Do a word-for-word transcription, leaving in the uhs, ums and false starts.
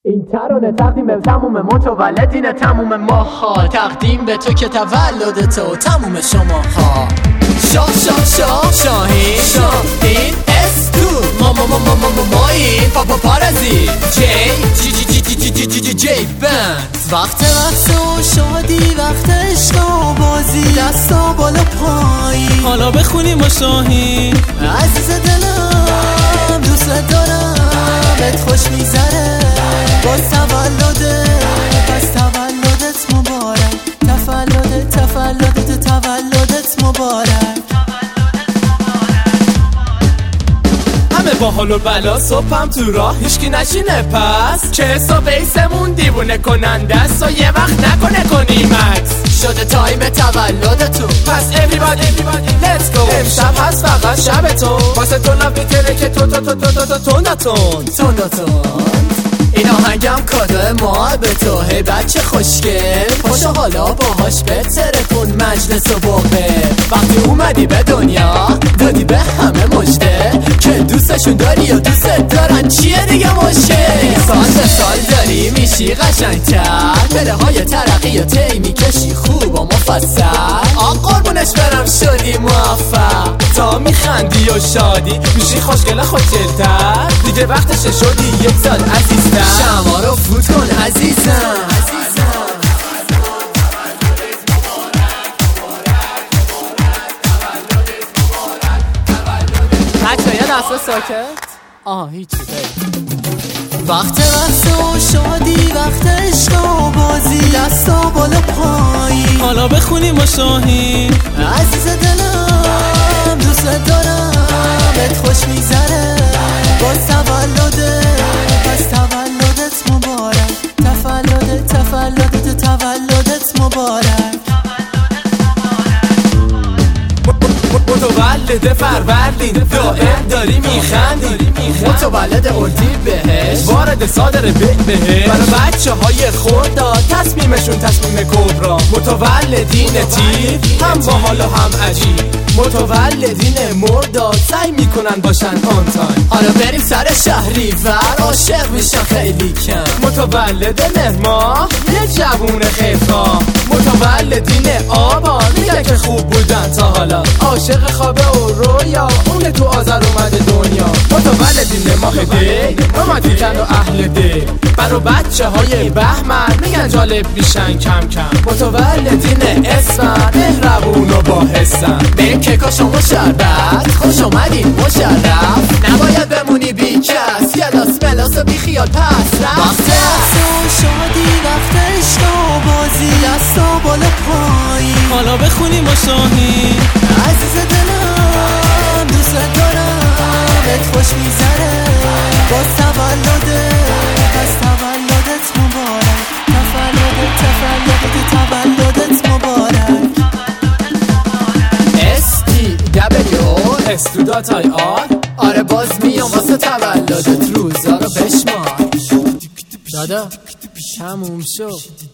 این ترانه تقدیم به تموم متولدین تموم ماها، تقدیم به تو که تولد تو تموم شماها. شاه شاه شاه شاهین شاهین اس تو ما ما ما ما ما ما ماییم پاپا پارازی جی جی جی جی جی جی جی جی جی بند. وقت وقت و شادی، وقت عشق و بازی، دستا بالا پایی، حالا بخونیم با شاهین. عزیز دلم دوست دارم، بهت خوش میذاره باز تولده، پس تولدت مبارک، تولدت تولدت تولدت مبارک. همه با حال و بلا صبحم تو راه هیچکی نشینه، پس که حساب ایسمون دیوونه کننده است و یه وقت نکنه کنیم عکس. شده تایم تولد تو، پس everybody let's go. امشب هست فقط شب تو، واسه تو لب میتره که تو تو تو تو تو تو تو نتون تو نتون. این آهنگم کادو ما به تو، هی بچه خوشگل پاشو حالا باهاش بتره کن مجلس و باقه. وقتی اومدی به دنیا دادی به همه مژده که دوستشون داری و دوست دارن، چیه دیگه مشکل؟ سال به سال داری میشی قشنگتر، پله های ترقی و تی میکشی خوب و مفصل. آق قربونش برم شدی موفق، تا میخندی و شادی میشی خوشگل خوشگلتر. دیگه وقتش شدی یک سال عزیزتر، شما رو فوت کن عزیزم. بچه یه دسته ساکت. آها هیچی بریم. وقت وقت و شادی، وقت عشق و بازی، دستا بالا پایی، حالا بخونیم با شاهین. عزیز دلم دوست دارم، بهت خوش میذاره باز تولده، پس تولدت مبارک، تولدت تولدت تولدت مبارک. متولد فروردین دائم داری میخندی، متولد اردی بهش وارد صادر بیت بهش. برای بچه های خورداد تصمیمشون تصمیم کبرا، متولدین تیر هم باحال و هم عجیب، متولدین مرداد سعی میکنن باشن آن تایم. حالا بریم سر شهری ور، عاشق میشن خیلی کم. متولد مهما یه جوون خیرخواه، متولدین آبان میگن که خوب بودن تا حالا، عاشق خوابه و رویا اون تو آذر اومده دنیا. متولدین ماه دی رومانتیکن و اهل دی، برا بچه های بهمن میگن جالب میشن کم کم. متولدین اسفند مهربون و با حسن، بریم کیکاش و مشربت، خوش اومدین مشرف، نباید بمونی بی کس، گلاس ملاس و بی خیال پس رفت. وقت و شادی، وقت عشق و بازی، دستا بالا پایی، حالا بخونیم با شاهین. عزیز دلم دوست دارم، بهت خوش میذاره باز تولده، پس تولدت مبارک، تولدت تولدت تولدت مبارک. اس تی دبلیو اس تو دات آی آر. آره باز میام واسه تولدت، روزا رو بشمار دادا تموم شد.